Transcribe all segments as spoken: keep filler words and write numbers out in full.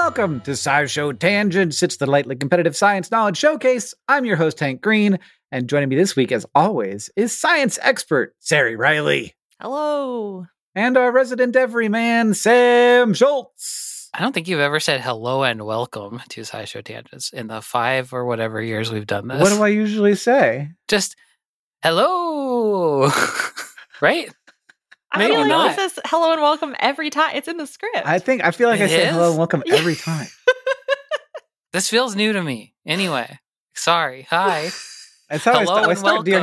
Welcome to SciShow Tangents. It's the lightly competitive science knowledge showcase. I'm your host, Hank Green, and joining me this week, as always, is science expert Sari Riley. Hello. And our resident everyman, Sam Schultz. I don't think you've ever said hello and welcome to SciShow Tangents in the five or whatever years we've done this. What do I usually say? Just hello, right? I Maybe feel like not. this is hello and welcome every time. It's in the script. I think, I feel like It I say is? hello and welcome every time. This feels new to me. Anyway, sorry. Hi. That's how Hello I start, I and start Dear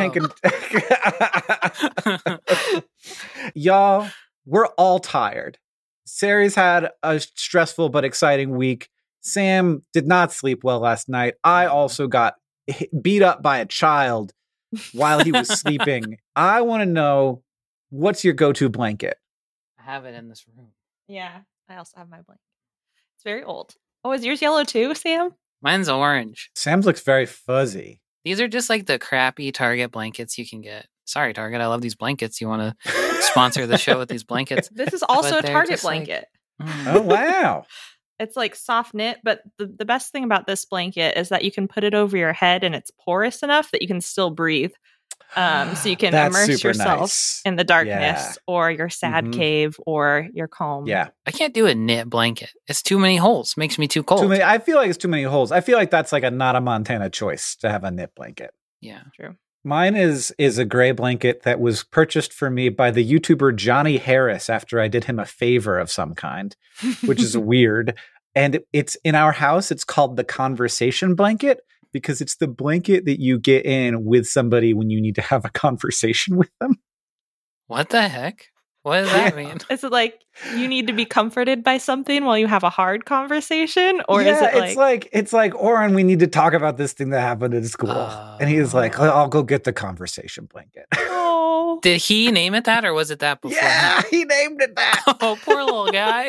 Hank and... Y'all, we're all tired. Sari's had a stressful but exciting week. Sam did not sleep well last night. I also got hit- beat up by a child while he was sleeping. I want to know, what's your go-to blanket? I have it in this room. Yeah, I also have my blanket. It's very old. Oh, is yours yellow too, Sam? Mine's orange. Sam's looks very fuzzy. These are just like the crappy Target blankets you can get. Sorry, Target. I love these blankets. You want to sponsor the show with these blankets? This is also But a they're Target just like- blanket. Mm. Oh, wow. It's like soft knit, but the, the best thing about this blanket is that you can put it over your head and it's porous enough that you can still breathe. Um, so you can That's immerse super yourself nice. in the darkness Yeah. or your sad Mhm. cave or your calm. Yeah. I can't do a knit blanket. It's too many holes. Makes me too cold. Too many, I feel like it's too many holes. I feel like that's like a not a Montana choice to have a knit blanket. Yeah. True. Mine is is a gray blanket that was purchased for me by the YouTuber Johnny Harris after I did him a favor of some kind, which is weird. And it's in our house. It's called the conversation blanket because it's the blanket that you get in with somebody when you need to have a conversation with them. What the heck? What does that mean? Is it like you need to be comforted by something while you have a hard conversation? Or is Yeah, it like, it's like it's like Oren, we need to talk about this thing that happened at school. And he's like, I'll go get the conversation blanket. oh, Did he name it that, or was it that before? Yeah, him? he named it that. Oh, poor little guy.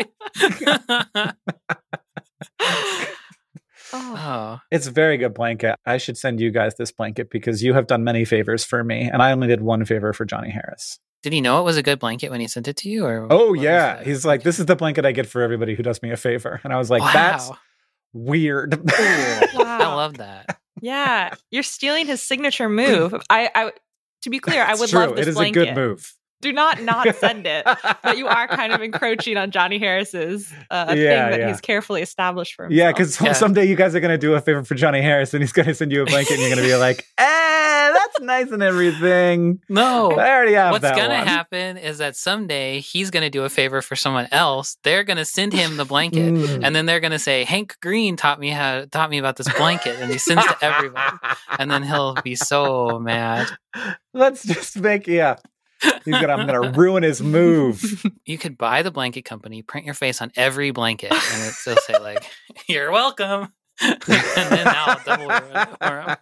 oh. Oh, It's a very good blanket. I should send you guys this blanket because you have done many favors for me, and I only did one favor for Johnny Harris. did he know it was a good blanket when he sent it to you? Or Oh, what was yeah. that? He's like, this is the blanket I get for everybody who does me a favor. And I was like, Wow. that's weird. I Wow. love that. Yeah, you're stealing his signature move. I, I, to be clear, I It's would true. love this It is blanket. a good move. Do not not send it. But you are kind of encroaching on Johnny Harris's uh, Yeah, thing that yeah. he's carefully established for himself. Yeah, because Yeah. someday you guys are going to do a favor for Johnny Harris and he's going to send you a blanket and you're going to be like, eh, that's nice and everything. No. I already have What's that going to one. happen is that someday he's going to do a favor for someone else. They're going to send him the blanket. Mm. And then they're going to say, Hank Green taught me how taught me about this blanket. And he sends to everyone. And then he'll be so mad. Let's just make, yeah. He's gonna, I'm going to ruin his move. You could buy the blanket company, print your face on every blanket, and it still say like, "You're welcome." And then I'll double your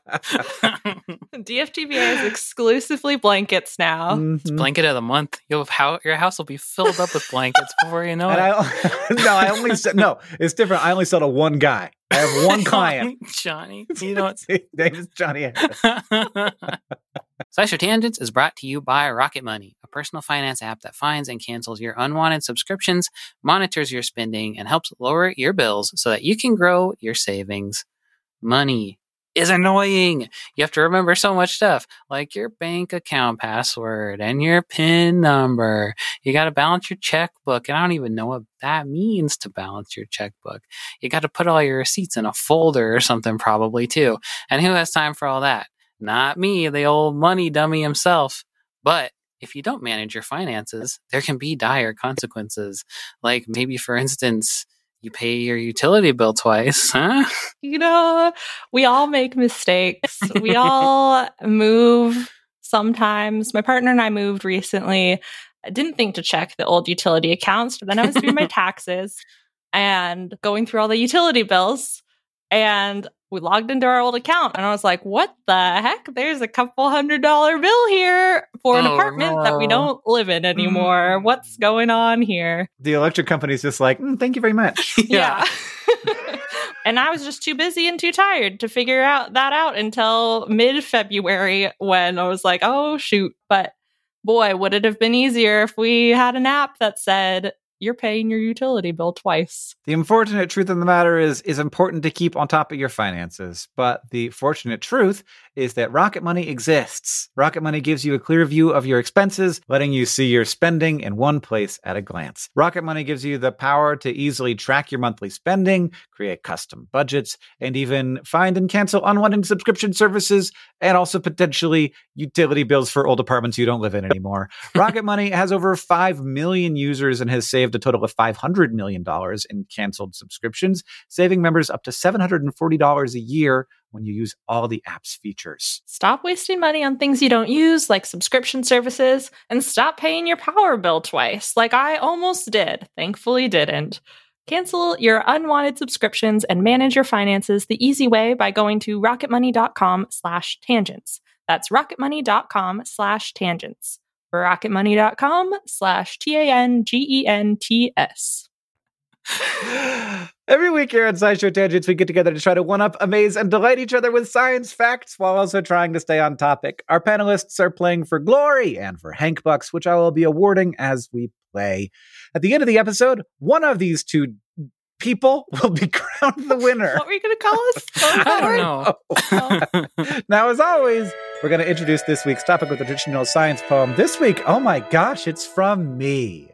D F T B A is exclusively blankets now. Mhm. blanket of the month. You'll have how your house will be filled up with blankets before you know And it. I, no, I only said, no, it's different. I only sell to one guy. I have one client. Johnny. You know His name is Johnny Harris. SciShow Tangents is brought to you by Rocket Money, a personal finance app that finds and cancels your unwanted subscriptions, monitors your spending, and helps lower your bills so that you can grow your savings. Money is annoying. You have to remember so much stuff, like your bank account password and your PIN number. You got to balance your checkbook, and I don't even know what that means to balance your checkbook. You got to put all your receipts in a folder or something probably too. And who has time for all that? Not me, the old money dummy himself. But if you don't manage your finances, there can be dire consequences. Like maybe, for instance, you pay your utility bill twice, huh? You know, we all make mistakes. We all move sometimes. My partner and I moved recently. I didn't think to check the old utility accounts, but then I was doing my taxes and going through all the utility bills. And we logged into our old account and I was like, what the heck? There's a couple hundred dollar bill here for an Oh, apartment that we no. don't live in anymore. What's going on here? The electric company's just like, mm, thank you very much. Yeah. And I was just too busy and too tired to figure out that out until mid-February when I was like, oh, shoot. But boy, would it have been easier if we had an app that said, you're paying your utility bill twice. The unfortunate truth of the matter is is important to keep on top of your finances. But the fortunate truth is that Rocket Money exists. Rocket Money gives you a clear view of your expenses, letting you see your spending in one place at a glance. Rocket Money gives you the power to easily track your monthly spending, create custom budgets, and even find and cancel unwanted subscription services, and also potentially utility bills for old apartments you don't live in anymore. Rocket Money has over five million users and has saved a total of five hundred million dollars in canceled subscriptions, saving members up to seven hundred forty dollars a year when you use all the app's features. Stop wasting money on things you don't use, like subscription services, and stop paying your power bill twice, like I almost did. Thankfully didn't. Cancel your unwanted subscriptions and manage your finances the easy way by going to rocketmoney.com slash tangents. That's rocketmoney.com slash tangents. rocketmoney.com slash T-A-N-G-E-N-T-S. Every week here on SciShow Tangents, we get together to try to one-up, amaze, and delight each other with science facts while also trying to stay on topic. Our panelists are playing for glory and for Hank Bucks, which I will be awarding as we play. At the end of the episode, one of these two people will be crowned the winner. What were you going to call us? I don't know. Now, as always, we're going to introduce this week's topic with a traditional science poem. This week, oh my gosh, it's from me.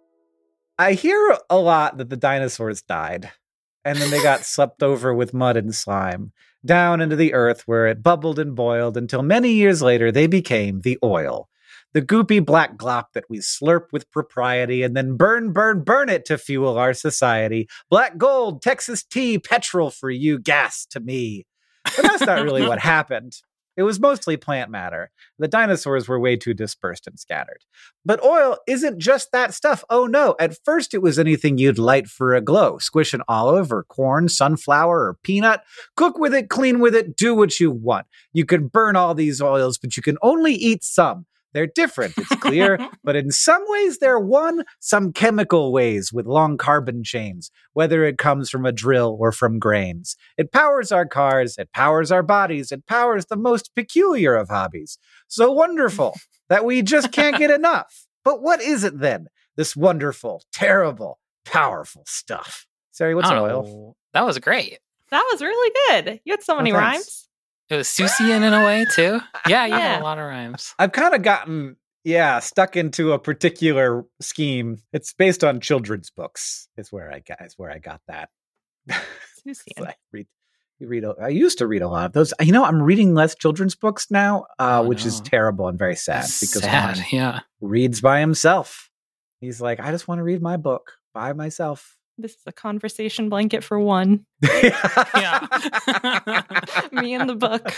I hear a lot that the dinosaurs died, and then they got swept over with mud and slime, down into the earth where it bubbled and boiled until many years later they became the oil. The goopy black glop that we slurp with propriety and then burn, burn, burn it to fuel our society. Black gold, Texas tea, petrol for you, gas to me. But that's not really what happened. It was mostly plant matter. The dinosaurs were way too dispersed and scattered. But oil isn't just that stuff. Oh no, at first it was anything you'd light for a glow. Squish an olive or corn, sunflower or peanut. Cook with it, clean with it, do what you want. You can burn all these oils, but you can only eat some. They're different, it's clear, but in some ways they're one, some chemical ways with long carbon chains, whether it comes from a drill or from grains. It powers our cars, it powers our bodies, it powers the most peculiar of hobbies. So wonderful that we just can't get enough. But what is it then? This wonderful, terrible, powerful stuff. Sari, what's Oh, oil? That was great. That was really good. You had so many Oh, thanks. rhymes. It was Susian in a way, too. Yeah, you Yeah. had a lot of rhymes. I've kind of gotten, yeah, stuck into a particular scheme. It's based on children's books. Is where I got. Is where I got that. Susian. I read, you read. A, I used to read a lot of those. You know, I'm reading less children's books now, uh, Oh, which is no. terrible and very sad because Sad, one yeah. reads by himself. He's like, I just want to read my book by myself. This is a conversation blanket for one. Yeah. Me and the book.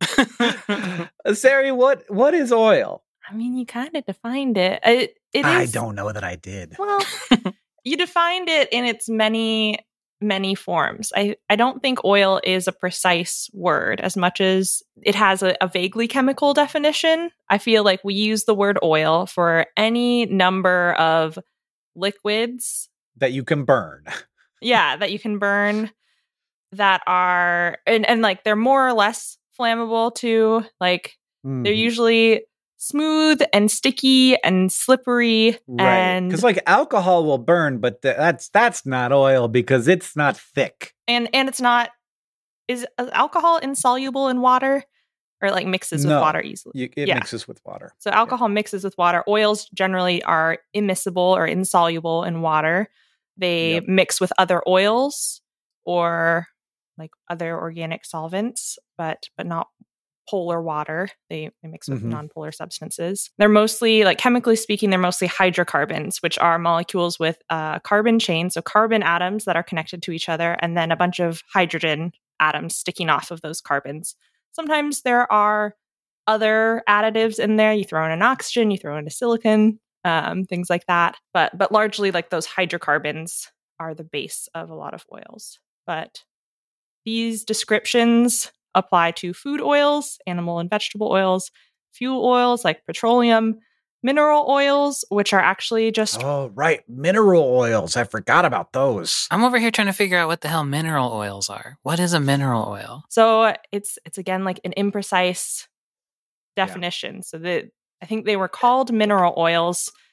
Sari, what what is oil? I mean, you kind of defined it. It, it is. I don't know that I did. Well, you defined it in its many, many forms. I, I don't think oil is a precise word as much as it has a, a vaguely chemical definition. I feel like we use the word oil for any number of liquids, That you can burn. yeah, that you can burn that are, and, and like they're more or less flammable too. Like they're Mhm. usually smooth and sticky and slippery. Right. And Because like alcohol will burn, but th- that's that's not oil because it's not thick. and and it's not, is uh, alcohol insoluble in water, or like mixes with No. water easily? You, it Yeah. mixes with water. So alcohol mixes with water. Oils generally are immiscible or insoluble in water. They Yep. mix with other oils or like other organic solvents, but but not polar water. They, they mix with Mhm. nonpolar substances. They're mostly, like chemically speaking, they're mostly hydrocarbons, which are molecules with a carbon chain, so carbon atoms that are connected to each other, and then a bunch of hydrogen atoms sticking off of those carbons. Sometimes there are other additives in there. You throw in an oxygen, you throw in a silicon, um, things like that. But but largely, like those hydrocarbons are the base of a lot of oils. But these descriptions apply to food oils, animal and vegetable oils, fuel oils like petroleum, mineral oils, which are actually just Oh, right. Mineral oils. I forgot about those. I'm over here trying to figure out what the hell mineral oils are. What is a mineral oil? so it's it's again like an imprecise definition. So that I think they were called mineral oils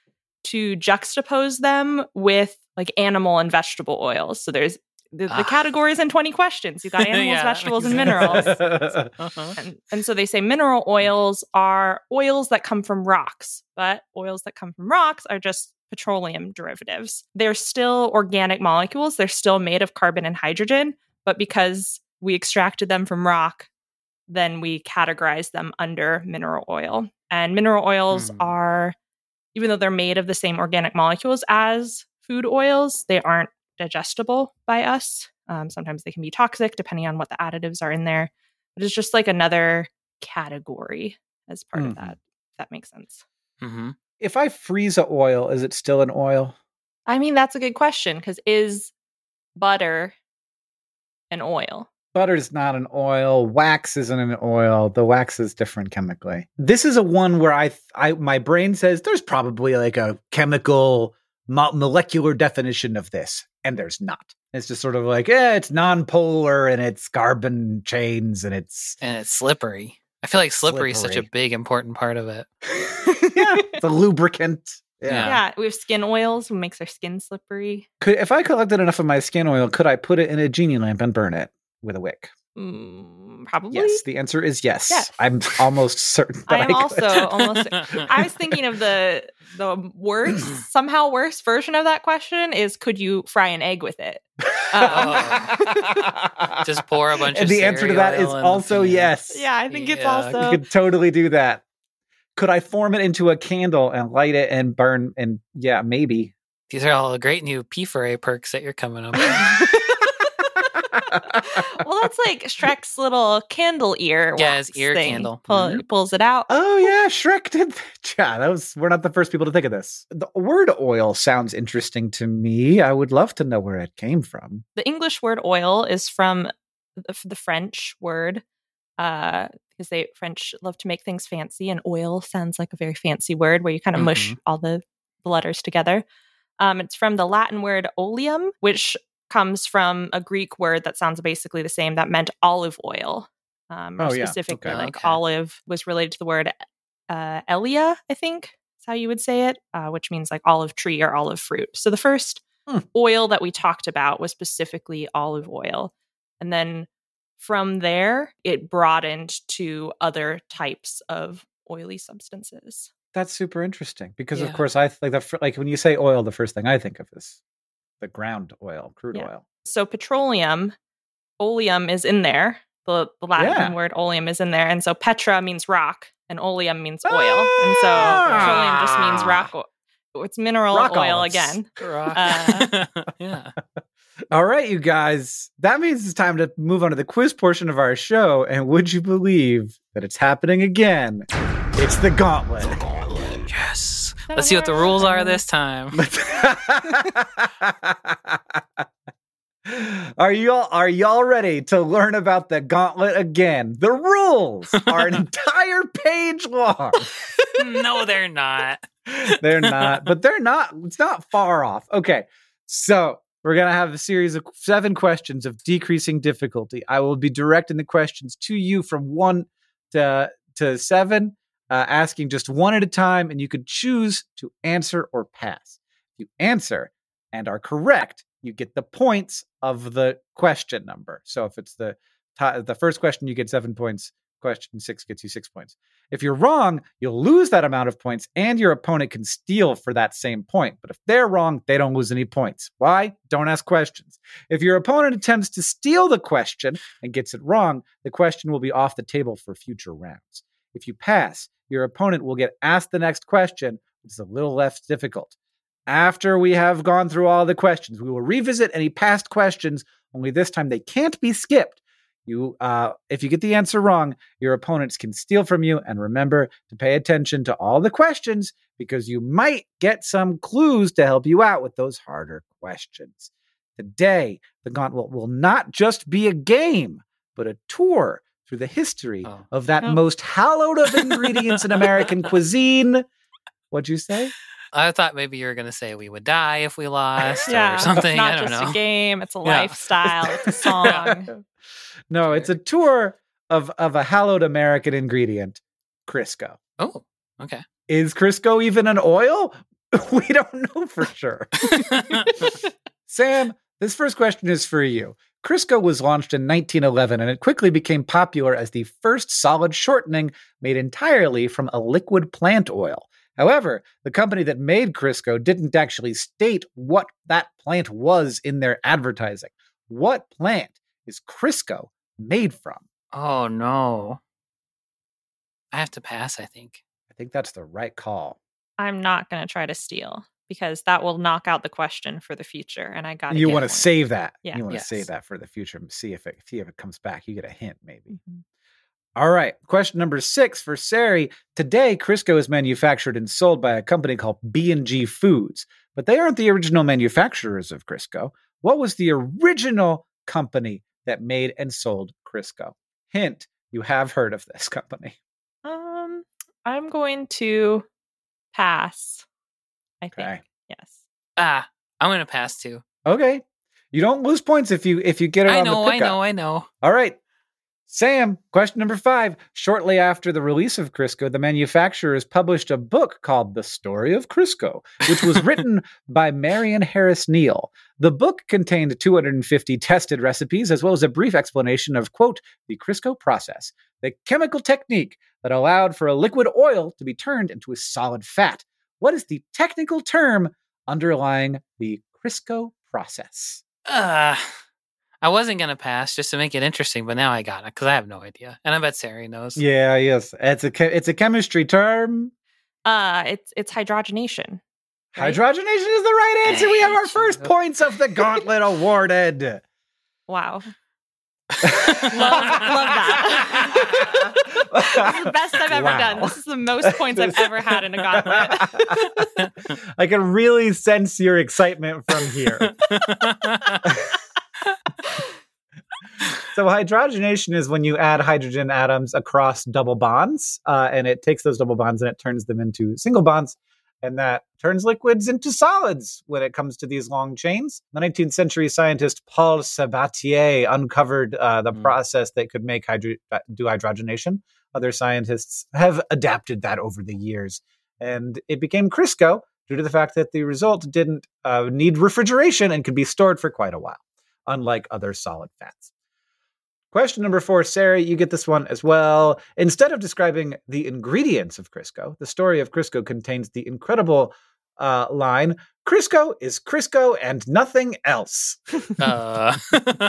to juxtapose them with like animal and vegetable oils. So there's the, the Ah. categories in twenty questions. You've got animals, Yeah, that vegetables, makes and minerals. sense. Uh-huh. And, and so they say mineral oils are oils that come from rocks, but oils that come from rocks are just petroleum derivatives. They're still organic molecules. They're still made of carbon and hydrogen, but because we extracted them from rock, then we categorize them under mineral oil. And mineral oils Hmm. are, even though they're made of the same organic molecules as food oils, they aren't digestible by us. Um, sometimes they can be toxic depending on what the additives are in there. But it's just like another category as part Mhm. of that, if that makes sense. Mm-hmm. If I freeze a oil, is it still an oil? I mean, that's a good question because is butter an oil? Butter is not an oil. Wax isn't an oil. The wax is different chemically. This is a one where I, I my brain says there's probably like a chemical mo- molecular definition of this, and there's not. It's just sort of like, yeah, it's non-polar and it's carbon chains and it's And it's slippery. I feel like slippery, is such a Slippery. big, important part of it. yeah, it's a lubricant. Yeah. Yeah. Yeah, we have skin oils, what makes our skin slippery. Could if I collected enough of my skin oil, could I put it in a genie lamp and burn it with a wick? Mm, probably. Yes. The answer is yes. Yes. I'm almost certain that I am could. also almost. I was thinking of the the worse, somehow worse version of that question is: could you fry an egg with it? Um, Just pour a bunch And of the answer to that cereal is in the also pan. yes. yeah, I think it's Yeah, You also. could totally do that. Could I form it into a candle and light it and burn? And yeah, maybe. These are all great new P four A perks that you're coming up with. Well, that's like Shrek's little candle ear. Yeah, his wax ear thing. candle. Pull, Mhm. He pulls it out. Oh yeah, Shrek did. Yeah, that was. We're not the first people to think of this. The word oil sounds interesting to me. I would love to know where it came from. The English word oil is from the, the French word, uh, because they French love to make things fancy, and oil sounds like a very fancy word where you kind of mush all the, the letters together. Um, it's from the Latin word oleum, which comes from a Greek word that sounds basically the same that meant olive oil. Um, or Oh, yeah. specifically, Okay. like Okay. olive was related to the word uh, elia, I think is how you would say it, uh, which means like olive tree or olive fruit. So the first Hmm. oil that we talked about was specifically olive oil. And then from there, it broadened to other types of oily substances. That's super interesting because, Yeah. of course, I like the fir- like when you say oil, the first thing I think of is the ground oil, crude Yeah. oil. So petroleum, oleum is in there. The, the Latin Yeah. word oleum is in there. And so petra means rock and oleum means oil. And so petroleum just means rock. o- It's mineral Rock oil olives. again. Rock. Uh, yeah. All right, you guys. That means it's time to move on to the quiz portion of our show. And would you believe that it's happening again? It's the gauntlet. Yes. Let's see what the rules are this time. Are y'all are y'all ready to learn about the gauntlet again? The rules are an entire page long. No, they're not. They're not, but they're not, it's not far off. Okay. So we're going to have a series of seven questions of decreasing difficulty. I will be directing the questions to you from one to, to seven, uh, asking just one at a time, and you could choose to answer or pass. If you answer and are correct, you get the points of the question number. So if it's the t- the first question, you get seven points. Question six gets you six points. If you're wrong, you'll lose that amount of points, and your opponent can steal for that same point. But if they're wrong, they don't lose any points. Why? Don't ask questions. If your opponent attempts to steal the question and gets it wrong, the question will be off the table for future rounds. If you pass, your opponent will get asked the next question, which is a little less difficult. After we have gone through all the questions, we will revisit any past questions, only this time they can't be skipped. You, uh, if you get the answer wrong, your opponents can steal from you. And remember to pay attention to all the questions because you might get some clues to help you out with those harder questions. Today, the gauntlet will not just be a game, but a tour through the history Oh. of that Oh. most hallowed of ingredients in American cuisine. What'd you say? I thought maybe you were going to say we would die if we lost Yeah, or something. it's not I don't just know. a game, it's a Yeah. lifestyle, it's a song. No, it's a tour of, of a hallowed American ingredient, Crisco. Oh, okay. Is Crisco even an oil? We don't know for sure. Sam, this first question is for you. Crisco was launched in nineteen eleven, and it quickly became popular as the first solid shortening made entirely from a liquid plant oil. However, the company that made Crisco didn't actually state what that plant was in their advertising. What plant is Crisco made from? Oh, no. I have to pass, I think. I think that's the right call. I'm not going to try to steal because that will knock out the question for the future. And I got to You want to save that. Yeah. You want to Yes. save that for the future. See if it see if it comes back. You get a hint, maybe. Mm-hmm. All right. Question number six for Sari. Today, Crisco is manufactured and sold by a company called B and G Foods, but they aren't the original manufacturers of Crisco. What was the original company that made and sold Crisco? Hint, you have heard of this company. Um, I'm going to pass. I think. Okay. Yes. Ah, I'm going to pass too. Okay. You don't lose points if you if you get it I on know, the I pickup. know, I know. All right. Sam, question number five. Shortly after the release of Crisco, the manufacturers published a book called The Story of Crisco, which was written by Marion Harris Neal. The book contained two hundred fifty tested recipes, as well as a brief explanation of, quote, the Crisco process, the chemical technique that allowed for a liquid oil to be turned into a solid fat. What is the technical term underlying the Crisco process? Uh, I wasn't going to pass just to make it interesting, but now I got it because I have no idea. And I bet Sari knows. Yeah, yes. It's a, che- it's a chemistry term. Uh, it's it's hydrogenation. Right? Hydrogenation is the right answer. We have our first points of the gauntlet awarded. Wow. love, love that. This is the best I've ever Wow. done. This is the most points I've ever had in a gauntlet. I can really sense your excitement from here. So hydrogenation is when you add hydrogen atoms across double bonds, uh, and it takes those double bonds and it turns them into single bonds, and that turns liquids into solids when it comes to these long chains. The nineteenth century scientist Paul Sabatier uncovered uh, the Mm. process that could make hydro- do hydrogenation. Other scientists have adapted that over the years, and it became Crisco due to the fact that the result didn't uh, need refrigeration and could be stored for quite a while, unlike other solid fats. Question number four, Sari, you get this one as well. Instead of describing the ingredients of Crisco, the story of Crisco contains the incredible uh, line, Crisco is Crisco and nothing else. uh.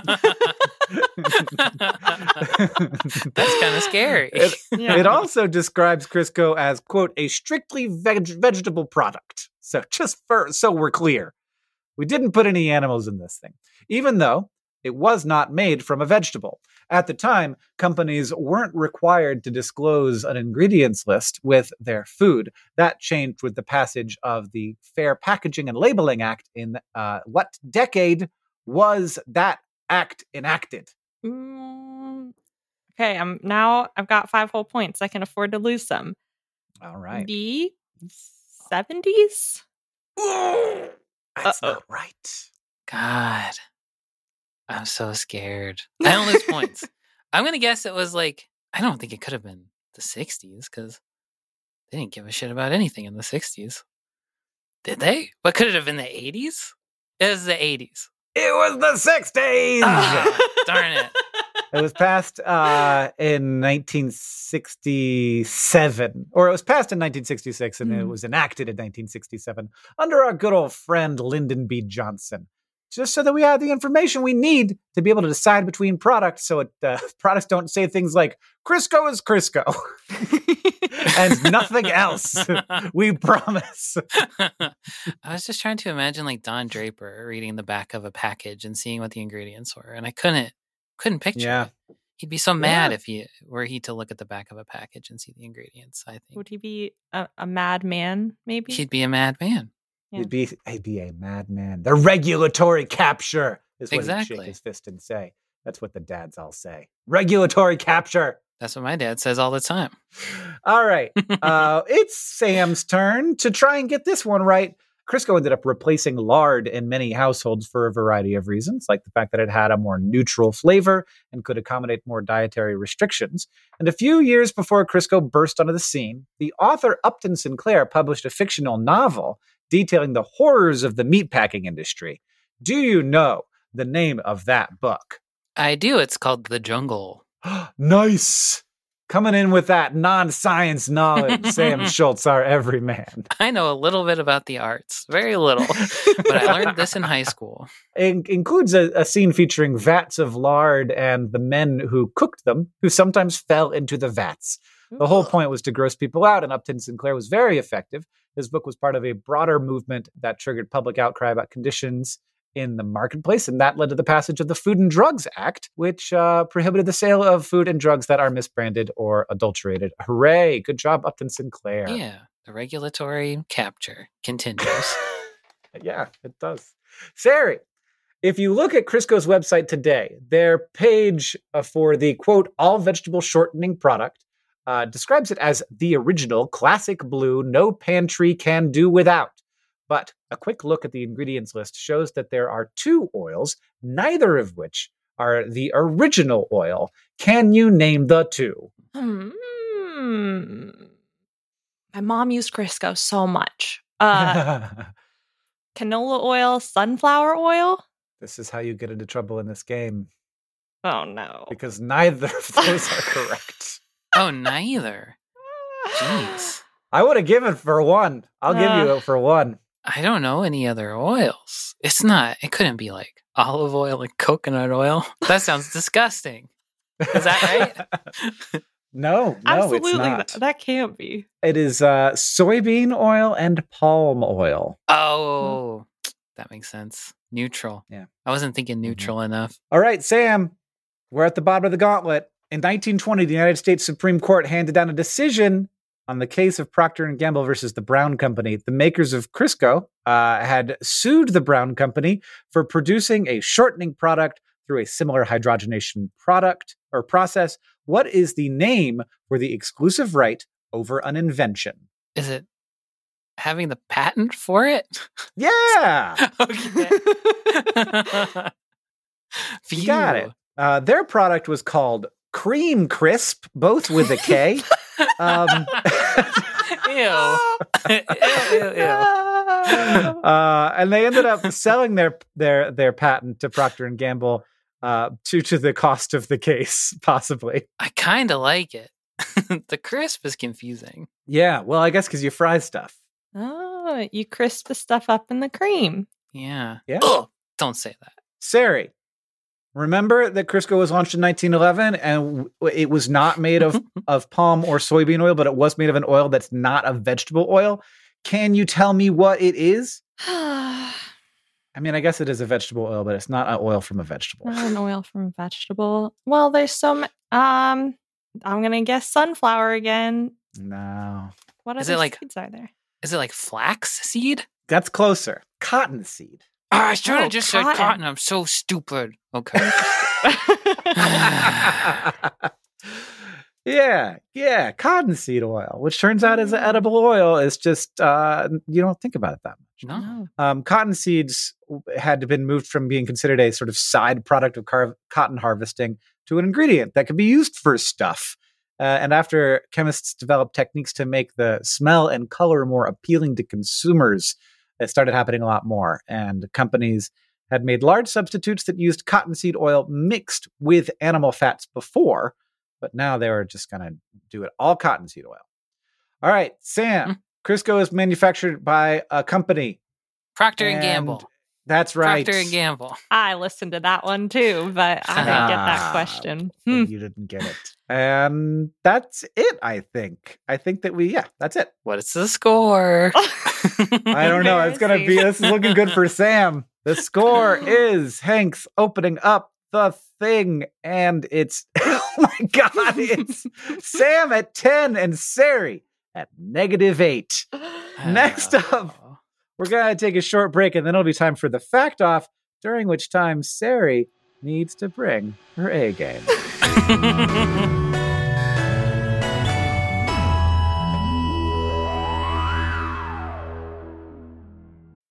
That's kind of scary. It, Yeah. it also describes Crisco as, quote, a strictly veg- vegetable product. So just for, so we're clear, we didn't put any animals in this thing, even though it was not made from a vegetable. At the time, companies weren't required to disclose an ingredients list with their food. That changed with the passage of the Fair Packaging and Labeling Act in uh, what decade was that act enacted? Mm, okay, I'm now I've got five whole points. I can afford to lose some. All right. The seventies? That's Uh-oh. not right. God, I'm so scared. I don't lose points. I'm going to guess it was like, I don't think it could have been the sixties because they didn't give a shit about anything in the sixties. Did they? But could it have been the eighties? It was the eighties. It was the sixties. Ah, darn it. It was passed uh, in nineteen sixty-seven, or it was passed in nineteen sixty-six, and Mm. it was enacted in nineteen sixty-seven under our good old friend Lyndon B. Johnson, just so that we have the information we need to be able to decide between products, so it, uh, products don't say things like Crisco is Crisco and nothing else. We promise. I was just trying to imagine like Don Draper reading the back of a package and seeing what the ingredients were, and I couldn't couldn't picture Yeah. it. He'd be so mad Yeah. if he were he to look at the back of a package and see the ingredients. I think Would he be a, a madman, maybe? he'd be a madman. Yeah. He'd be, he'd be a madman. The regulatory capture is what he'd Exactly. shake his fist and say. That's what the dads all say. Regulatory capture. That's what my dad says all the time. All right. Uh, it's Sam's turn to try and get this one right. Crisco ended up replacing lard in many households for a variety of reasons, like the fact that it had a more neutral flavor and could accommodate more dietary restrictions. And a few years before Crisco burst onto the scene, the author Upton Sinclair published a fictional novel detailing the horrors of the meatpacking industry. Do you know the name of that book? I do. It's called The Jungle. Nice. Coming in with that non-science knowledge, Sam Schultz, our everyman. I know a little bit about the arts. Very little. But I learned this in high school. It includes a, a scene featuring vats of lard and the men who cooked them, who sometimes fell into the vats. The whole point was to gross people out, and Upton Sinclair was very effective. His book was part of a broader movement that triggered public outcry about conditions in the marketplace, and that led to the passage of the Food and Drugs Act, which uh, prohibited the sale of food and drugs that are misbranded or adulterated. Hooray! Good job, Upton Sinclair. Yeah, the regulatory capture continues. Yeah, it does. Sari, if you look at Crisco's website today, their page uh, for the, quote, all-vegetable shortening product uh, describes it as the original classic blue, no pantry can do without. But a quick look at the ingredients list shows that there are two oils, neither of which are the original oil. Can you name the two? Hmm. My mom used Crisco so much. Uh, canola oil, sunflower oil? This is how you get into trouble in this game. Oh, no. Because neither of those are correct. Oh, neither. Jeez. I would have given for one. I'll Uh. give you it for one. I don't know any other oils. It's not, it couldn't be like olive oil and coconut oil. That sounds disgusting. Is that right? No, no, Absolutely, it's not. That, that can't be. It is uh, soybean oil and palm oil. Oh, that makes sense. Neutral. Yeah. I wasn't thinking neutral mm-hmm. enough. All right, Sam, we're at the bottom of the gauntlet. In nineteen twenty, the United States Supreme Court handed down a decision on the case of Procter and Gamble versus the Brown Company. The makers of Crisco uh, had sued the Brown Company for producing a shortening product through a similar hydrogenation product or process. What is the name for the exclusive right over an invention? Is it having the patent for it? Yeah! Okay. You got it. Uh, their product was called Cream Crisp, both with a K. um, ew. ew, ew, ew. Uh, and they ended up selling their their their patent to Procter and Gamble uh, due to the cost of the case, possibly. I kind of like it. The crisp is confusing. Yeah, well, I guess because you fry stuff. Oh, you crisp the stuff up in the cream. Yeah. Yeah. Ugh, don't say that. Sari, remember that Crisco was launched in nineteen eleven and it was not made of, of palm or soybean oil, but it was made of an oil that's not a vegetable oil. Can you tell me what it is? I mean, I guess it is a vegetable oil, but it's not an oil from a vegetable. Not an oil from a vegetable. Well, there's some. Um, I'm gonna guess sunflower again. No. What Is other it like- seeds are there? Is it like flax seed? That's closer. Cottonseed. Oh, I should have Oh, just cotton. said cotton. I'm so stupid. Okay. Yeah, yeah, cottonseed oil, which turns out is an edible oil. Is just uh, you don't think about it that much. No. Um, cotton seeds had been moved from being considered a sort of side product of car- cotton harvesting to an ingredient that could be used for stuff. Uh, and after chemists developed techniques to make the smell and color more appealing to consumers, it started happening a lot more. And companies had made large substitutes that used cottonseed oil mixed with animal fats before, but now they were just going to do it all cottonseed oil. All right, Sam, Mm. Crisco is manufactured by a company. Procter and Gamble. That's right. Procter and Gamble. I listened to that one too, but I didn't get that Ah, question. well, Hmm. You didn't get it. And that's it, I think. I think that we, yeah, that's it. What is the score? I don't know. It's going to be, this is looking good for Sam. The score is Hank's opening up the thing, and it's, oh my God, it's Sam at ten and Sari at negative eight. Next up, we're going to take a short break, and then it'll be time for the fact off, during which time Sari needs to bring her A game.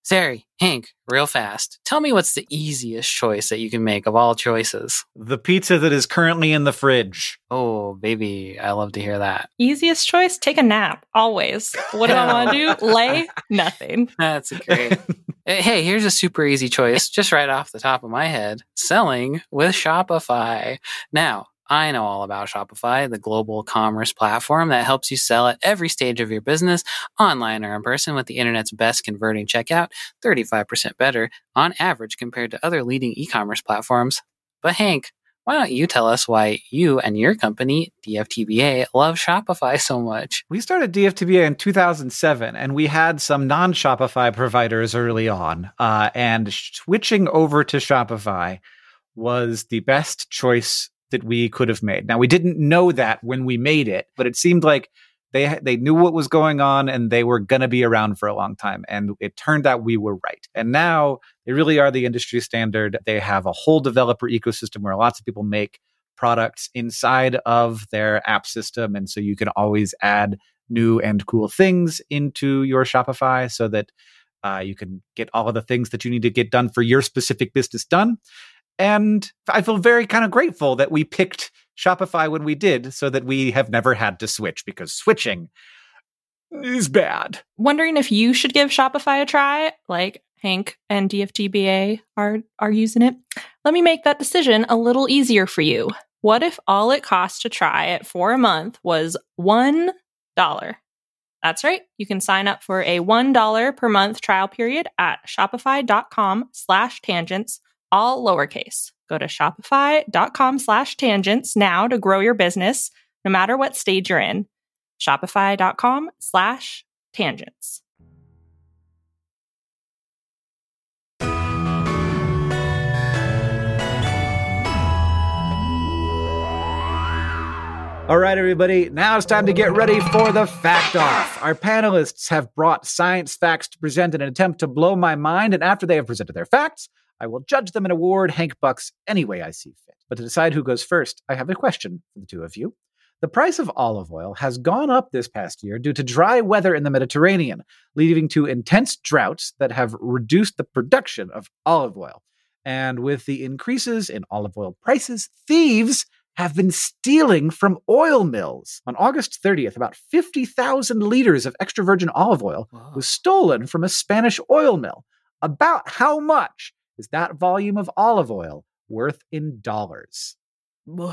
Sari, Hank, real fast. Tell me what's the easiest choice that you can make of all choices. The pizza that is currently in the fridge. Oh, baby, I love to hear that. Easiest choice, take a nap, always. What do I want to do? Lay? Nothing. That's great. Hey, here's a super easy choice, just right off the top of my head. Selling with Shopify. Now, I know all about Shopify, the global commerce platform that helps you sell at every stage of your business, online or in person, with the internet's best converting checkout, thirty-five percent better on average compared to other leading e-commerce platforms. But Hank, why don't you tell us why you and your company, D F T B A, love Shopify so much? We started D F T B A in two thousand seven, and we had some non-Shopify providers early on, uh, and switching over to Shopify was the best choice that we could have made. Now, we didn't know that when we made it, but it seemed like they they knew what was going on and they were going to be around for a long time. And it turned out we were right. And now they really are the industry standard. They have a whole developer ecosystem where lots of people make products inside of their app system. And so you can always add new and cool things into your Shopify so that uh, you can get all of the things that you need to get done for your specific business done. And I feel very kind of grateful that we picked Shopify when we did, so that we have never had to switch, because switching is bad. Wondering if you should give Shopify a try, like Hank and D F T B A are, are using it? Let me make that decision a little easier for you. What if all it costs to try it for a month was one dollar? That's right. You can sign up for a one dollar per month trial period at shopify.com slash tangents. All lowercase. Go to shopify.com slash tangents now to grow your business, no matter what stage you're in. Shopify.com slash tangents. All right, everybody, now it's time to get ready for the Fact Off. Our panelists have brought science facts to present in an attempt to blow my mind, and after they have presented their facts, I will judge them and award Hank Bucks any way I see fit. But to decide who goes first, I have a question for the two of you. The price of olive oil has gone up this past year due to dry weather in the Mediterranean, leading to intense droughts that have reduced the production of olive oil. And with the increases in olive oil prices, thieves have been stealing from oil mills. On August thirtieth, about fifty thousand liters of extra virgin olive oil Wow. was stolen from a Spanish oil mill. About how much is that volume of olive oil worth in dollars? Uh,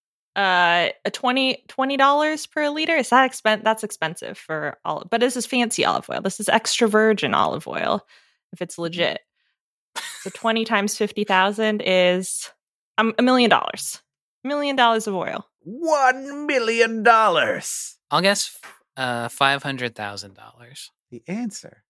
a twenty dollars per liter? Is that expen- That's expensive for olive, but this is fancy olive oil. This is extra virgin olive oil, if it's legit. So twenty times fifty thousand is um, a million dollars. A million dollars of oil. One million dollars. I'll guess uh, five hundred thousand dollars. The answer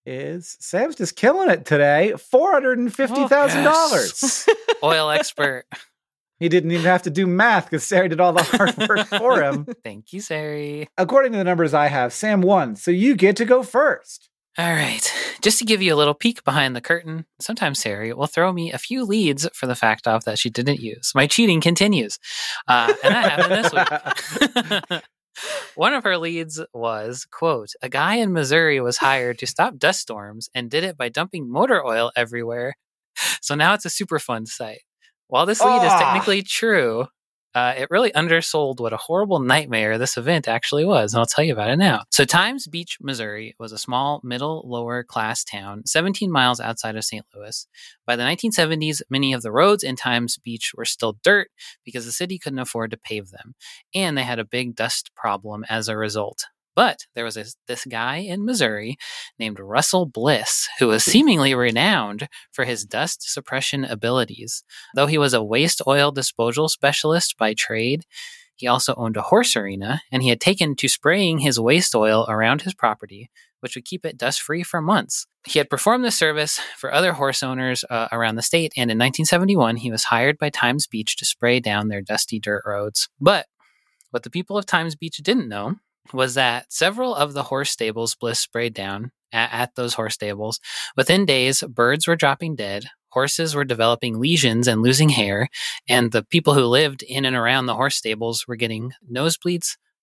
is Sam's just killing it today. four hundred fifty thousand dollars. Oh, yes. Oil expert. He didn't even have to do math because Sarah did all the hard work for him. Thank you, Sari. According to the numbers I have, Sam won, so you get to go first. All right. Just to give you a little peek behind the curtain, sometimes Sari will throw me a few leads for the fact off that she didn't use. My cheating continues. Uh, and that happened this week. One of her leads was, quote, a guy in Missouri was hired to stop dust storms and did it by dumping motor oil everywhere. So now it's a Superfund site. While this lead is Ah. technically true, uh, it really undersold what a horrible nightmare this event actually was, and I'll tell you about it now. So Times Beach, Missouri was a small, middle, lower class town seventeen miles outside of Saint Louis. By the nineteen seventies, many of the roads in Times Beach were still dirt because the city couldn't afford to pave them, and they had a big dust problem as a result. But there was this, this guy in Missouri named Russell Bliss, who was seemingly renowned for his dust suppression abilities. Though he was a waste oil disposal specialist by trade, he also owned a horse arena, and he had taken to spraying his waste oil around his property, which would keep it dust-free for months. He had performed this service for other horse owners uh, around the state, and in nineteen seventy-one, he was hired by Times Beach to spray down their dusty dirt roads. But what the people of Times Beach didn't know was that several of the horse stables Bliss sprayed down at, at those horse stables, within days, birds were dropping dead, horses were developing lesions and losing hair, and the people who lived in and around the horse stables were getting nosebleeds,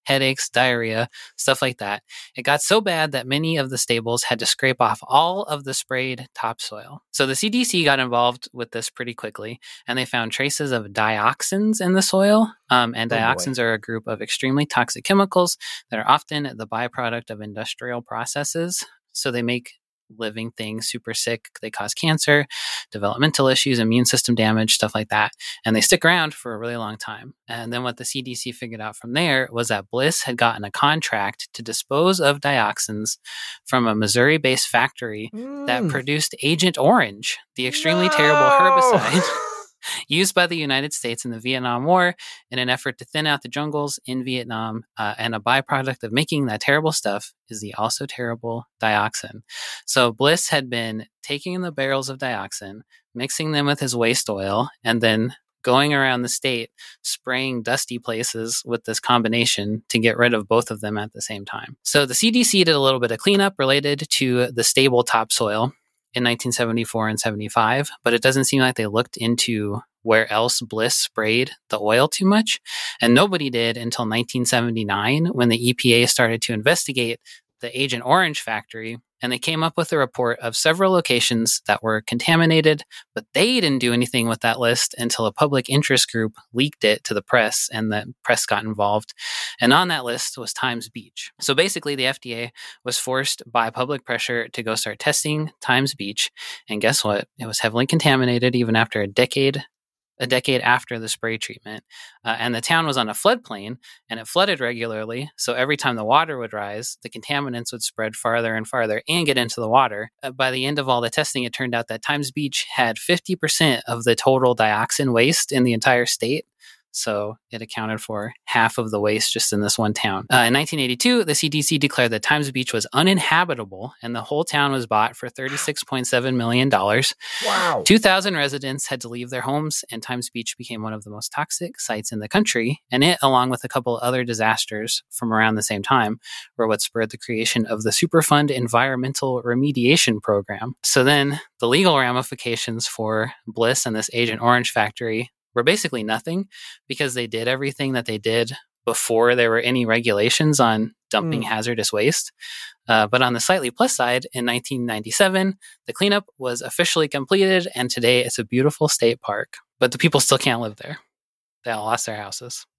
headaches, diarrhea, stuff like that. It got so bad that many of the stables had to scrape off all of the sprayed topsoil. So the C D C got involved with this pretty quickly, and they found traces of dioxins in the soil. Um, and Oh, boy. dioxins are a group of extremely toxic chemicals that are often the byproduct of industrial processes. So they make living things super sick. They cause cancer, developmental issues, immune system damage, stuff like that. And they stick around for a really long time. And then what the C D C figured out from there was that Bliss had gotten a contract to dispose of dioxins from a Missouri-based factory that Mm. produced Agent Orange, the extremely No! terrible herbicide used by the United States in the Vietnam War in an effort to thin out the jungles in Vietnam. Uh, and a byproduct of making that terrible stuff is the also terrible dioxin. So Bliss had been taking the barrels of dioxin, mixing them with his waste oil, and then going around the state spraying dusty places with this combination to get rid of both of them at the same time. So the C D C did a little bit of cleanup related to the stable topsoil in nineteen seventy-four and seventy-five, but it doesn't seem like they looked into where else Bliss sprayed the oil too much. And nobody did until nineteen seventy-nine, when the E P A started to investigate the Agent Orange factory, and they came up with a report of several locations that were contaminated, but they didn't do anything with that list until a public interest group leaked it to the press, and the press got involved. And on that list was Times Beach. So basically, the F D A was forced by public pressure to go start testing Times Beach. And guess what? It was heavily contaminated even after a decade a decade after the spray treatment. Uh, and the town was on a floodplain, and it flooded regularly. So every time the water would rise, the contaminants would spread farther and farther and get into the water. Uh, by the end of all the testing, it turned out that Times Beach had fifty percent of the total dioxin waste in the entire state. So it accounted for half of the waste just in this one town. Uh, in nineteen eighty-two, the C D C declared that Times Beach was uninhabitable, and the whole town was bought for thirty-six point seven million dollars. Wow. two thousand residents had to leave their homes, and Times Beach became one of the most toxic sites in the country. And it, along with a couple other disasters from around the same time, were what spurred the creation of the Superfund Environmental Remediation Program. So then the legal ramifications for Bliss and this Agent Orange factory were basically nothing, because they did everything that they did before there were any regulations on dumping Mm. hazardous waste. Uh, but on the slightly plus side, in nineteen ninety-seven, the cleanup was officially completed, and today it's a beautiful state park. But the people still can't live there. They all lost their houses.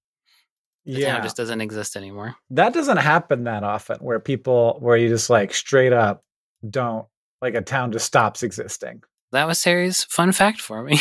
The Yeah. town just doesn't exist anymore. That doesn't happen that often, where people, where you just like straight up don't, like a town just stops existing. That was Sari's fun fact for me.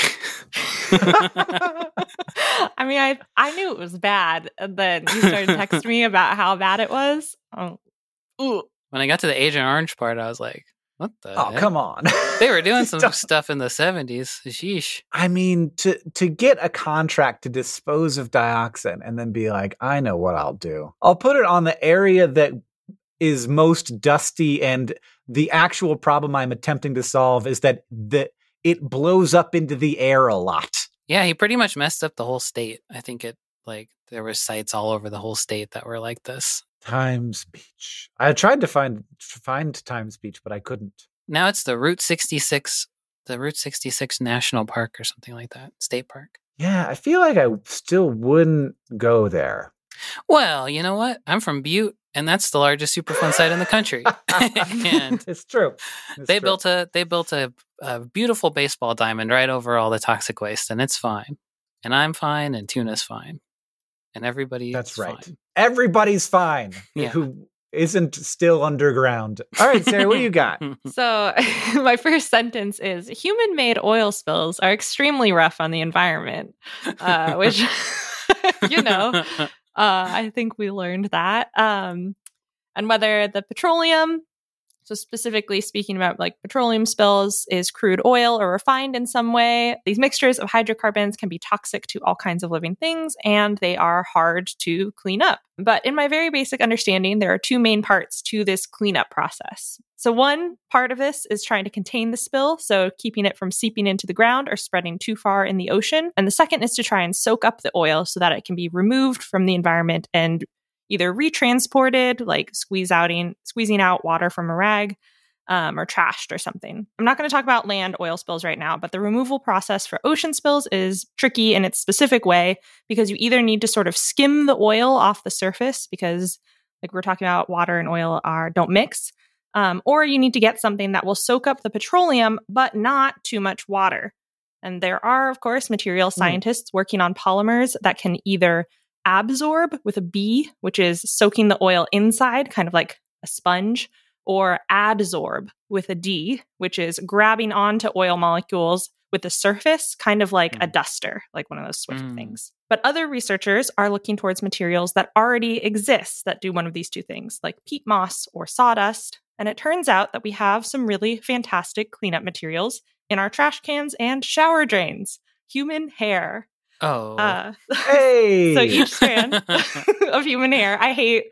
I mean, I I knew it was bad, and then you started texting me about how bad it was. Oh, ooh. When I got to the Agent Orange part, I was like, what the Oh, heck? come on. They were doing some Don't- stuff in the seventies. Sheesh. I mean, to to get a contract to dispose of dioxin and then be like, I know what I'll do. I'll put it on the area that is most dusty, and the actual problem I'm attempting to solve is that the it blows up into the air a lot. Yeah, he pretty much messed up the whole state. I think it, like, there were sites all over the whole state that were like this. Times Beach. I tried to find find Times Beach, but I couldn't. Now it's the Route sixty-six, the Route sixty-six National Park or something like that, state park. Yeah, I feel like I still wouldn't go there. Well, you know what? I'm from Butte, and that's the largest Superfund site in the country. And it's true. It's they true. built a they built a, a beautiful baseball diamond right over all the toxic waste, and it's fine. And I'm fine, and Tuna's fine, and everybody. That's right. Fine. Everybody's fine. Yeah. Who isn't still underground. All right, Sarah, what do you got? So, my first sentence is human-made oil spills are extremely rough on the environment, uh, which, you know, uh, I think we learned that. Um, and whether the petroleum, so specifically speaking about like petroleum spills, is crude oil or refined in some way, these mixtures of hydrocarbons can be toxic to all kinds of living things, and they are hard to clean up. But in my very basic understanding, there are two main parts to this cleanup process. So one part of this is trying to contain the spill, so keeping it from seeping into the ground or spreading too far in the ocean. And the second is to try and soak up the oil so that it can be removed from the environment and either retransported, like squeeze outing, squeezing out water from a rag, um, or trashed or something. I'm not going to talk about land oil spills right now, but the removal process for ocean spills is tricky in its specific way because you either need to sort of skim the oil off the surface because, like we're talking about, water and oil are don't mix, um, or you need to get something that will soak up the petroleum but not too much water. And there are, of course, material scientists mm. working on polymers that can either absorb with a B, which is soaking the oil inside, kind of like a sponge, or adsorb with a D, which is grabbing onto oil molecules with the surface, kind of like mm. a duster, like one of those Swift mm. things. But other researchers are looking towards materials that already exist that do one of these two things, like peat moss or sawdust. And it turns out that we have some really fantastic cleanup materials in our trash cans and shower drains. Human hair. Oh. Uh, hey! So each strand of human hair, I hate,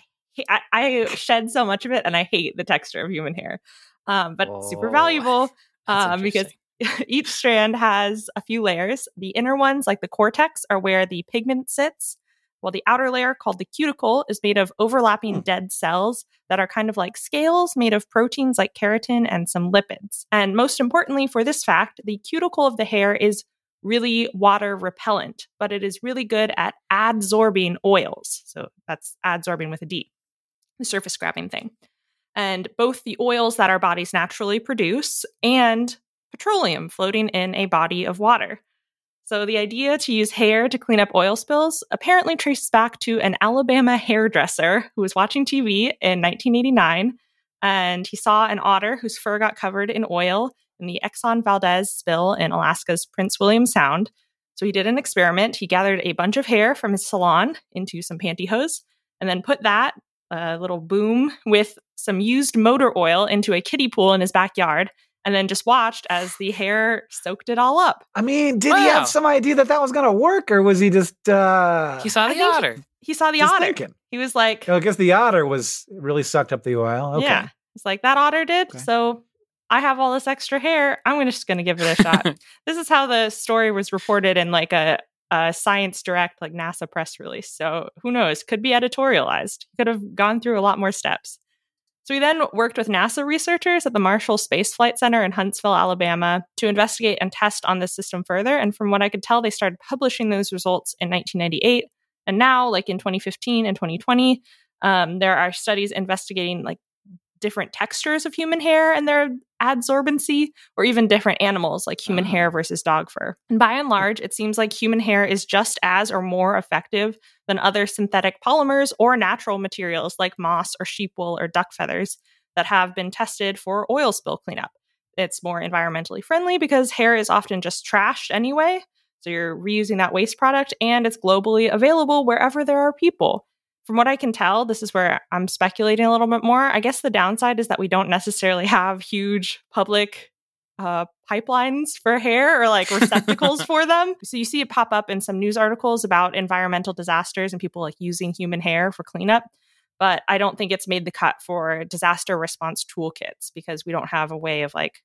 I, I shed so much of it, and I hate the texture of human hair. Um, but oh, super valuable um, because each strand has a few layers. The inner ones, like the cortex, are where the pigment sits, while the outer layer, called the cuticle, is made of overlapping mm. dead cells that are kind of like scales made of proteins like keratin and some lipids. And most importantly for this fact, the cuticle of the hair is really water repellent, but it is really good at adsorbing oils. So that's adsorbing with a D, the surface grabbing thing. And both the oils that our bodies naturally produce and petroleum floating in a body of water. So the idea to use hair to clean up oil spills apparently traces back to an Alabama hairdresser who was watching T V in nineteen eighty-nine, and he saw an otter whose fur got covered in oil in the Exxon Valdez spill in Alaska's Prince William Sound. So he did an experiment. He gathered a bunch of hair from his salon into some pantyhose and then put that uh, little boom with some used motor oil into a kiddie pool in his backyard, and then just watched as the hair soaked it all up. I mean, did wow. he have some idea that that was going to work, or was he just... Uh, he saw the otter. He, he saw the just otter. Thinking. He was like... Well, I guess the otter was really sucked up the oil. Okay. Yeah. It's like, that otter did, okay. So I have all this extra hair. I'm just going to give it a shot. This is how the story was reported in like a, a Science Direct, like NASA press release. So who knows? Could be editorialized. Could have gone through a lot more steps. So we then worked with NASA researchers at the Marshall Space Flight Center in Huntsville, Alabama, to investigate and test on this system further. And from what I could tell, they started publishing those results in nineteen ninety-eight. And now, like in twenty fifteen and twenty twenty, um, there are studies investigating like different textures of human hair and their adsorbency, or even different animals like human oh. hair versus dog fur. And by and large, it seems like human hair is just as or more effective than other synthetic polymers or natural materials like moss or sheep wool or duck feathers that have been tested for oil spill cleanup. It's more environmentally friendly because hair is often just trashed anyway, so you're reusing that waste product, and it's globally available wherever there are people. From what I can tell, this is where I'm speculating a little bit more. I guess the downside is that we don't necessarily have huge public uh, pipelines for hair or like receptacles for them. So you see it pop up in some news articles about environmental disasters and people like using human hair for cleanup. But I don't think it's made the cut for disaster response toolkits because we don't have a way of like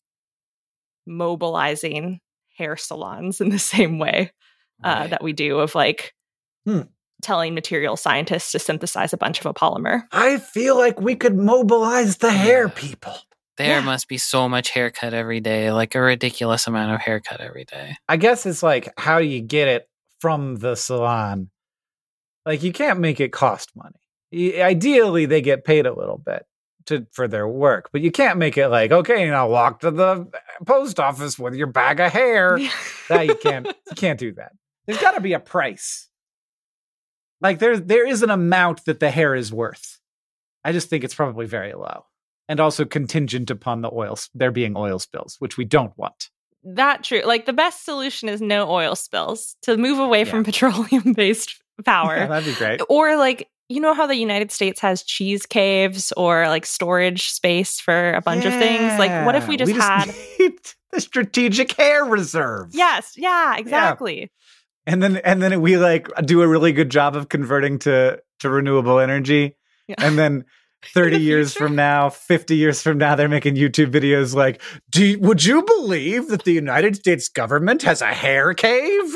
mobilizing hair salons in the same way uh, right. that we do of like... Hmm. telling material scientists to synthesize a bunch of a polymer. I feel like we could mobilize the hair people. There yeah. must be so much haircut every day, like a ridiculous amount of haircut every day. I guess it's like, how do you get it from the salon? Like, you can't make it cost money. You, ideally, they get paid a little bit to for their work, but you can't make it like, okay, now walk to the post office with your bag of hair. No, you can't. You can't do that. There's got to be a price. Like there, there is an amount that the hair is worth. I just think it's probably very low, and also contingent upon the oil there being oil spills, which we don't want. That true. Like the best solution is no oil spills to move away yeah. from petroleum-based power. Yeah, that'd be great. Or like, you know how the United States has cheese caves or like storage space for a bunch yeah. of things? Like, what if we just, we just had need the strategic hair reserve? Yes. Yeah. Exactly. Yeah. And then and then we like do a really good job of converting to, to renewable energy. Yeah. And then thirty years from now, fifty years from now, they're making YouTube videos like, Do you, would you believe that the United States government has a hair cave?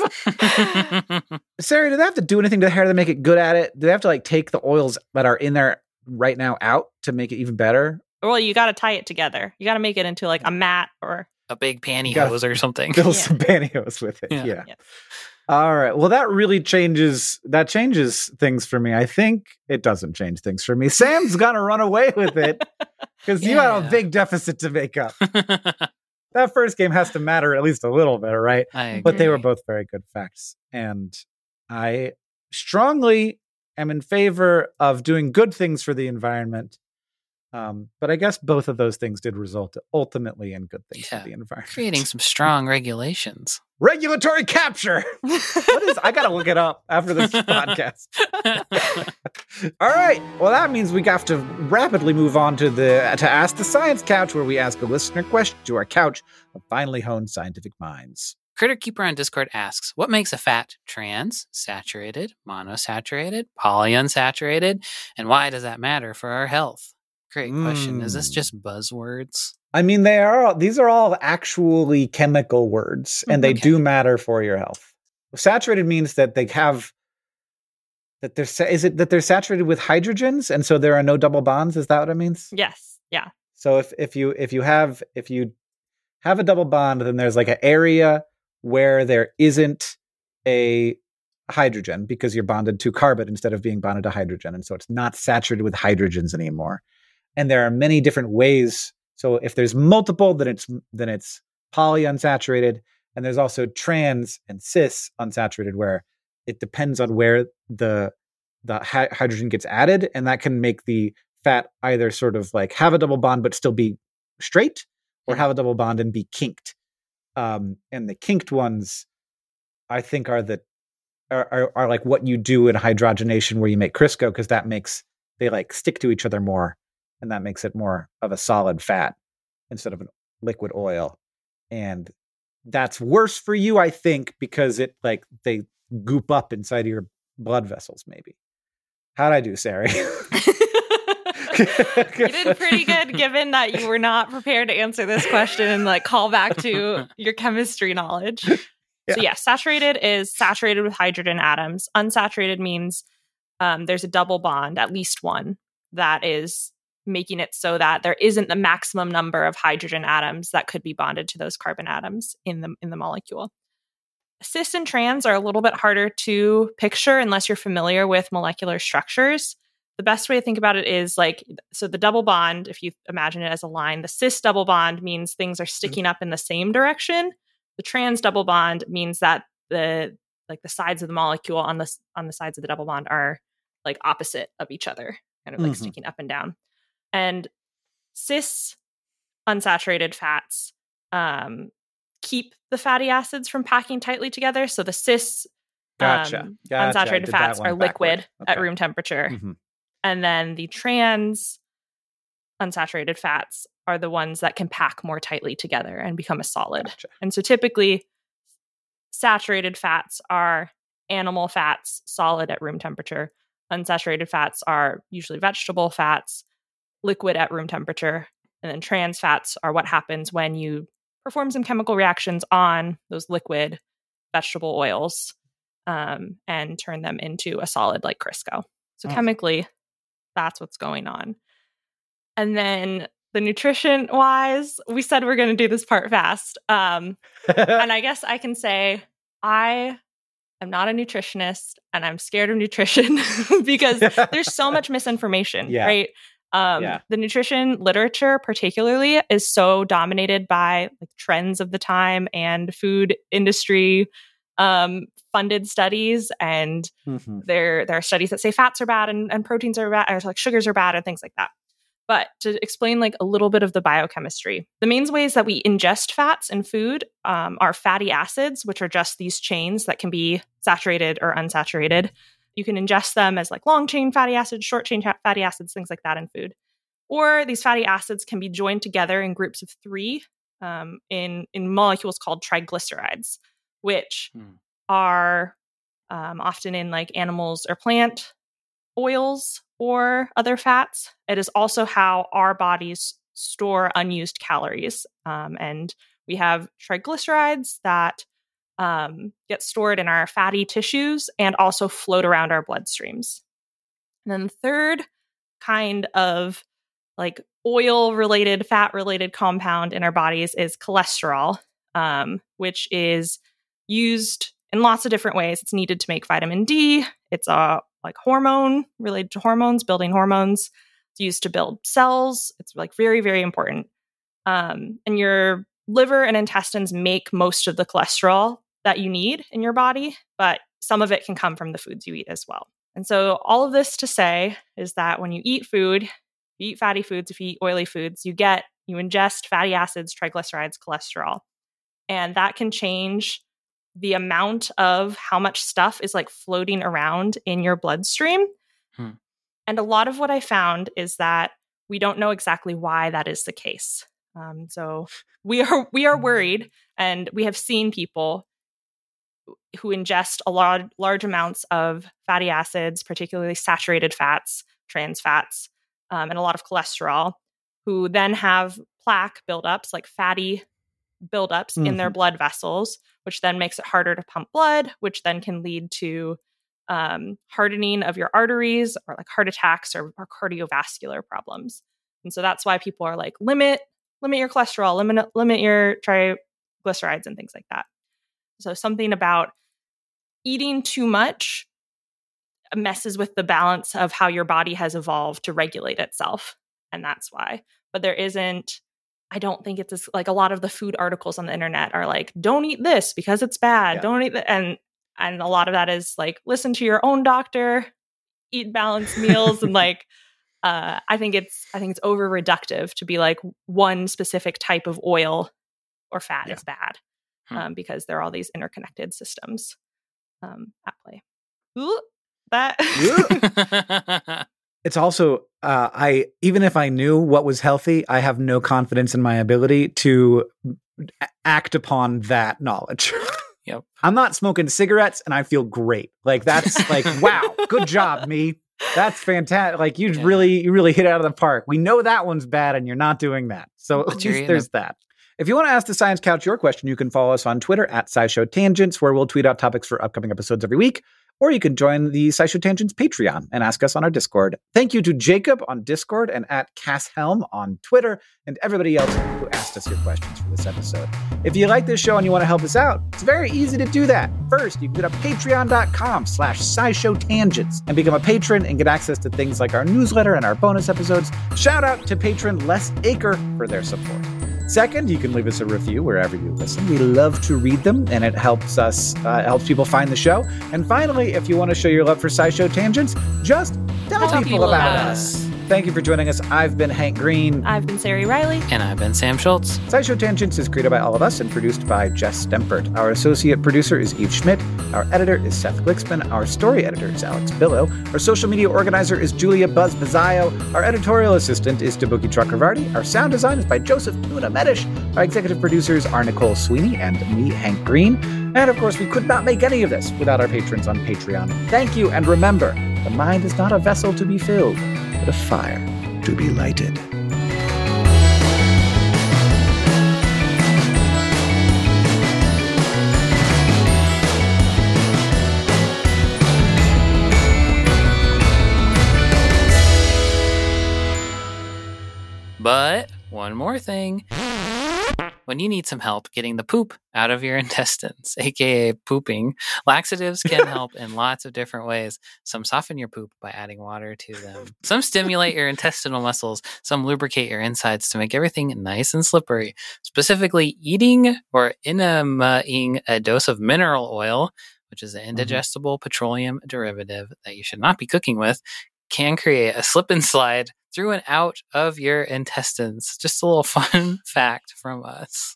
Sarah, do they have to do anything to the hair to make it good at it? Do they have to like take the oils that are in there right now out to make it even better? well, you got to tie it together. You got to make it into like a mat or a big pantyhose or something. Build Yeah. some pantyhose with it. Yeah. Yeah. Yes. All right. Well, that really changes. That changes things for me. I think it doesn't change things for me. Sam's gonna run away with it because you have a Yeah. big deficit to make up. That first game has to matter at least a little bit, right? I agree. But they were both very good facts, and I strongly am in favor of doing good things for the environment. Um, but I guess both of those things did result ultimately in good things Yeah. for the environment. creating some strong regulations. Regulatory capture. What is? I gotta look it up after this podcast. All right. Well, that means we have to rapidly move on to the to Ask the Science Couch, where we ask a listener question to our couch of finely honed scientific minds. Critter Keeper on Discord asks, what makes a fat trans, saturated, monosaturated, polyunsaturated, and why does that matter for our health? Great question. Is this Mm. just buzzwords? I mean, they are. These are all actually chemical words, and they Okay. do matter for your health. Saturated means that they have that they're. sa- Is it that they're saturated with hydrogens, and so there are no double bonds? Is that what it means? Yes. Yeah. So if if you if you have if you have a double bond, then there's like an area where there isn't a hydrogen because you're bonded to carbon instead of being bonded to hydrogen, and so it's not saturated with hydrogens anymore. And there are many different ways. So if there's multiple, then it's then it's polyunsaturated, and there's also trans and cis unsaturated, where it depends on where the the hy- hydrogen gets added, and that can make the fat either sort of like have a double bond but still be straight, or have a double bond and be kinked. Um, and the kinked ones, I think, are the are, are are like what you do in hydrogenation, where you make Crisco, because that makes they like stick to each other more, and that makes it more of a solid fat instead of a liquid oil. And that's worse for you, I think, because it like they goop up inside of your blood vessels. Maybe. How'd I do, Sarah? You did pretty good, given that you were not prepared to answer this question and like call back to your chemistry knowledge. Yeah. So, yeah, saturated is saturated with hydrogen atoms. Unsaturated means um, there's a double bond, at least one, that is making it so that there isn't the maximum number of hydrogen atoms that could be bonded to those carbon atoms in the in the molecule. Cis and trans are a little bit harder to picture unless you're familiar with molecular structures. The best way to think about it is like, so the double bond, if you imagine it as a line, the cis double bond means things are sticking up in the same direction. The trans double bond means that the like the sides of the molecule on the on the sides of the double bond are like opposite of each other, kind of like Mhm. sticking up and down. And cis unsaturated fats um, keep the fatty acids from packing tightly together. So the cis Gotcha. um, Gotcha. I unsaturated did that fats one are liquid backward. at Okay. room temperature. Mhm. And then the trans unsaturated fats are the ones that can pack more tightly together and become a solid. Gotcha. And so typically, saturated fats are animal fats, solid at room temperature. Unsaturated fats are usually vegetable fats, liquid at room temperature. And then trans fats are what happens when you perform some chemical reactions on those liquid vegetable oils um, and turn them into a solid like Crisco. So Oh. chemically, that's what's going on. And then the nutrition wise, we said we're going to do this part fast. Um, and I guess I can say I am not a nutritionist and I'm scared of nutrition because there's so much misinformation, Yeah. right? Um, Yeah. The nutrition literature, particularly, is so dominated by like trends of the time and food industry um, funded studies. And Mhm. there, there are studies that say fats are bad and, and proteins are bad, or like sugars are bad and things like that. But to explain like a little bit of the biochemistry, the main ways that we ingest fats in food um, are fatty acids, which are just these chains that can be saturated or unsaturated. You can ingest them as like long chain fatty acids, short chain ta- fatty acids, things like that in food. Or these fatty acids can be joined together in groups of three um, in, in molecules called triglycerides, which Hmm. are um, often in like animals or plant oils or other fats. It is also how our bodies store unused calories. Um, and we have triglycerides that um, get stored in our fatty tissues and also float around our bloodstreams. And then the third kind of like oil related, fat related compound in our bodies is cholesterol, um, which is used in lots of different ways. It's needed to make vitamin D. It's a like hormone related to hormones, building hormones. It's used to build cells. It's like very, very important. Um, and your liver and intestines make most of the cholesterol that you need in your body, but some of it can come from the foods you eat as well. And so all of this to say is that when you eat food, you eat fatty foods, if you eat oily foods, you get, you ingest fatty acids, triglycerides, cholesterol. And that can change the amount of how much stuff is like floating around in your bloodstream. Hmm. And a lot of what I found is that we don't know exactly why that is the case. Um, so we are we are worried, and we have seen people who ingest a large large amounts of fatty acids, particularly saturated fats, trans fats, um, and a lot of cholesterol, who then have plaque buildups, like fatty buildups mm-hmm. in their blood vessels, which then makes it harder to pump blood, which then can lead to um, hardening of your arteries, or like heart attacks or, or cardiovascular problems. And so that's why people are like, limit limit your cholesterol, limit limit your triglycerides and things like that. So something about eating too much messes with the balance of how your body has evolved to regulate itself. And that's why. But there isn't, I don't think it's as, like a lot of the food articles on the internet are like, don't eat this because it's bad. Yeah. Don't eat that. And, and a lot of that is like, listen to your own doctor, eat balanced meals. And like, uh, I think it's, I think it's over reductive to be like one specific type of oil or fat yeah. is bad. Hmm. Um, because there are all these interconnected systems um, at play. Ooh, that. It's also, uh, I even if I knew what was healthy, I have no confidence in my ability to act upon that knowledge. Yep. I'm not smoking cigarettes, and I feel great. Like that's like, wow, good job, me. That's fantastic. Like you yeah. really, you really hit it out of the park. We know that one's bad, and you're not doing that. So at least there's that. If you want to ask the Science Couch your question, you can follow us on Twitter at SciShow Tangents, where we'll tweet out topics for upcoming episodes every week. Or you can join the SciShow Tangents Patreon and ask us on our Discord. Thank you to Jacob on Discord and at Cass Helm on Twitter, and everybody else who asked us your questions for this episode. If you like this show and you want to help us out, it's very easy to do that. First, you can go to patreon.com slash SciShow Tangents and become a patron and get access to things like our newsletter and our bonus episodes. Shout out to patron Les Aker for their support. Second, you can leave us a review wherever you listen. We love to read them, and it helps us, uh, helps people find the show. And finally, if you want to show your love for SciShow Tangents, just tell, tell people, people about us. us. Thank you for joining us. I've been Hank Green. I've been Sari Riley. And I've been Sam Schultz. SciShow Tangents is created by all of us and produced by Jess Stempert. Our associate producer is Eve Schmidt. Our editor is Seth Glicksman. Our story editor is Alex Billow. Our social media organizer is Julia Buzz Bazzaio. Our editorial assistant is Tabuki Chakravarti. Our sound design is by Joseph Luna Medish. Our executive producers are Nicole Sweeney and me, Hank Green. And of course, we could not make any of this without our patrons on Patreon. Thank you, and remember, the mind is not a vessel to be filled, but a fire to be lighted. But one more thing. When you need some help getting the poop out of your intestines, aka pooping, laxatives can help in lots of different ways. Some soften your poop by adding water to them. Some stimulate your intestinal muscles. Some lubricate your insides to make everything nice and slippery. Specifically, eating or enemas-ing a dose of mineral oil, which is an indigestible mm-hmm. petroleum derivative that you should not be cooking with, can create a slip and slide through and out of your intestines. Just a little fun fact from us.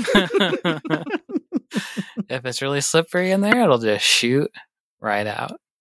If it's really slippery in there, it'll just shoot right out.